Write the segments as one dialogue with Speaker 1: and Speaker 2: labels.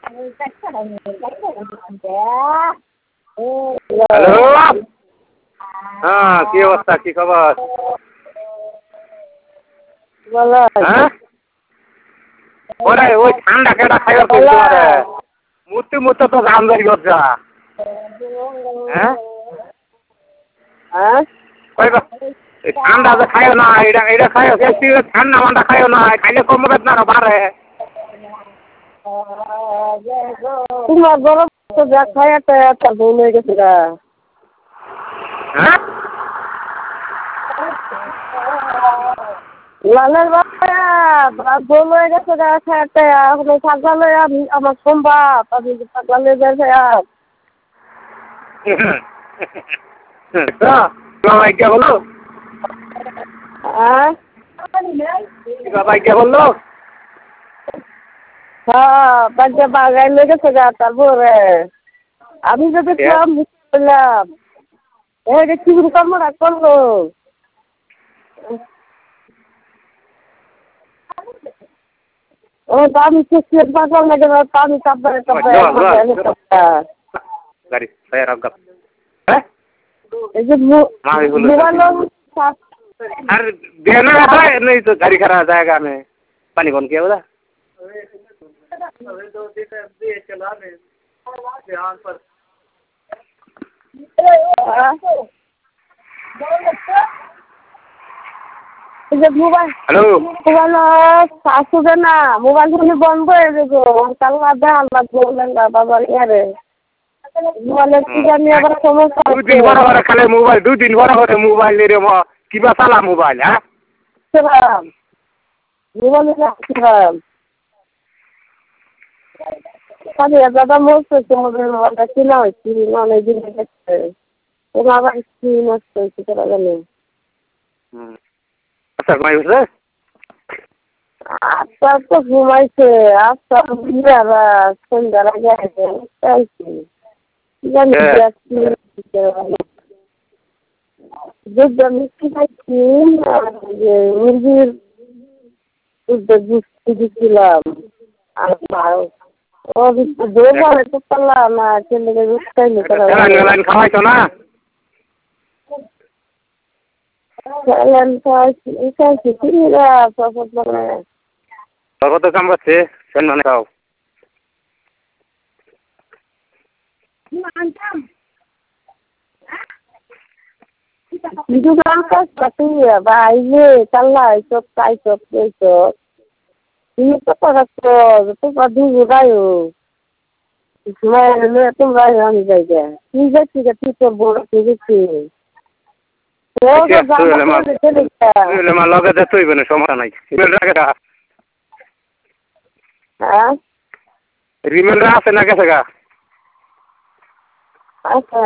Speaker 1: Hello, হ্যাঁ কি অবস্থা, কি খবর? হ্যাঁ ওরে ওই ঠান্ডা কেটা খাইবার কইছি তোমারে মুতি মুতি তো গাম ধরি গজ্জা। হ্যাঁ কইবা এই ঠান্ডা যে খাইও না, এটা এটা খাইও বেশি ঠান্ডা মান্ডা খাইও না, খাইলে কমবে না আরো বাড়ে।
Speaker 2: তোমার গরম তো যা খায় একটা ভুল হয়ে গেছে গা।
Speaker 1: হ্যাঁ
Speaker 2: লালের বাবা ভুল হয়ে গেছে গা, খাইতে এখন পাগলা লয়ে আমি আমার সম্ভব আমি পাগলা লয়ে যাই।
Speaker 1: বাবাই কে বললো? বাবাই কে বললো?
Speaker 2: হ্যাঁ বাচ্চা বাগাই লয়ে গেছে গা। তারপরে আমি যদি বললাম এই কি কর্মটা করলো। ও আমি পাগলা লাগে না, আমি তারপরে
Speaker 1: গাড়ি
Speaker 2: এই যে মোবাইল
Speaker 1: আর देना है नहीं तो गाड़ी खड़ा जाएगा में पानी कौन किया बोला
Speaker 2: মোবাইল
Speaker 1: हेलो
Speaker 2: মোবাইল আসবে না, মোবাইল ফোন বন্ধ হয়ে যাবো কাল্লা দেওয়া লাগবে বাবার ইয়ারে মোবাইলের কি জানি আবার সমস্যা
Speaker 1: দুদিন বড় খালে মোবাইল দুদিন বড় করে মোবাইল রে কিবা চালা মোবাইল হ্যাঁ
Speaker 2: মোবাইলে রাখছিলাম দাদা মরছে মোবাইলটা কিনা হয়েছি অনেকদিন গেছে ওরা আবার কি নষ্ট হয়েছে তারা জানে।
Speaker 1: আচ্ছা ঘুমাই গেছে
Speaker 2: আচ্ছা তো ঘুমাইছে আচ্ছা সন্ধ্যার আগে আসবে জানি মিষ্টি খাইছি মুরগির দিচ্ছিলাম ও দোকানে তো পারলাম না ছেলেকে দুধ খাইলে
Speaker 1: খাওয়াইছো না কত কাম করছে মানে খাও
Speaker 2: বাইরে চাল্লা সব তাই সব সব তুমি তো পারছো তোমরা দুজো গায়ো তোমরা আমি যাই গে তুই যাচ্ছি গে তুই তোর বড় গেছি
Speaker 1: লগে যেতে হইবে না সমস্যা নাই
Speaker 2: হ্যাঁ
Speaker 1: রিমেলরা আছে না গেছে গা
Speaker 2: আচ্ছা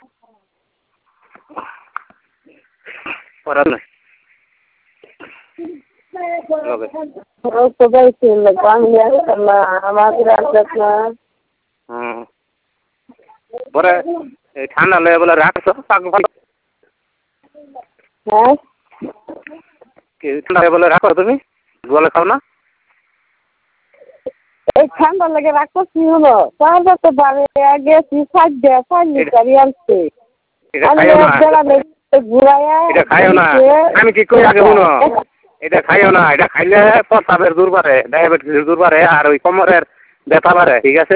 Speaker 1: পড়ার নাই
Speaker 2: তো যাইছি আমাদের না
Speaker 1: পরে এই ঠান্ডা লেগে বলে রাখছো
Speaker 2: হ্যাঁ
Speaker 1: ঠান্ডা বলে রাখো তুমি বলে খাও না
Speaker 2: এই ঠান্ডা লেগে রাখো কি হলো তাহলে তো বাড়ি গেছি আনছে
Speaker 1: এটা খাইও না আমি কি কই আগে শুনো এটা খাইও না এটা খাইলে প্রস্রাবের দূর বাড়ে ডায়াবেটিসের দূর বাড়ে আর ওই কোমরের ব্যথা বাড়ে ঠিক আছে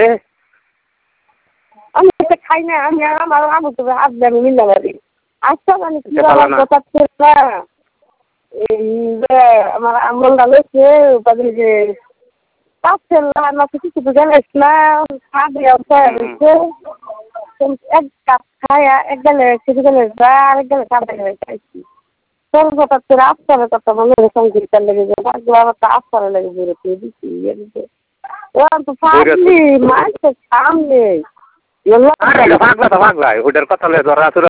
Speaker 2: আমি এটা খাই না আমি আমার আমু তো আসবে আমি মিলতে পারি আচ্ছা মানে কি কথা ছিল না এই যে আমার আমলটা লইছে বাদে যে পাচ্ছেন না কিছু তো জানিস না খাবে এক কাপ খায়া এক গেলে কিছু গেলে আর এক গেলে খাবে খাইছি তোর কথা তোর আফসারে কথা মনে সংগীতার লেগে যায় আবার তো আফসারে লেগে বেরোতে দিচ্ছি ওরা তো পাগলি মাইছে সামনে
Speaker 1: পাগলা তো পাগলা ওটার কথা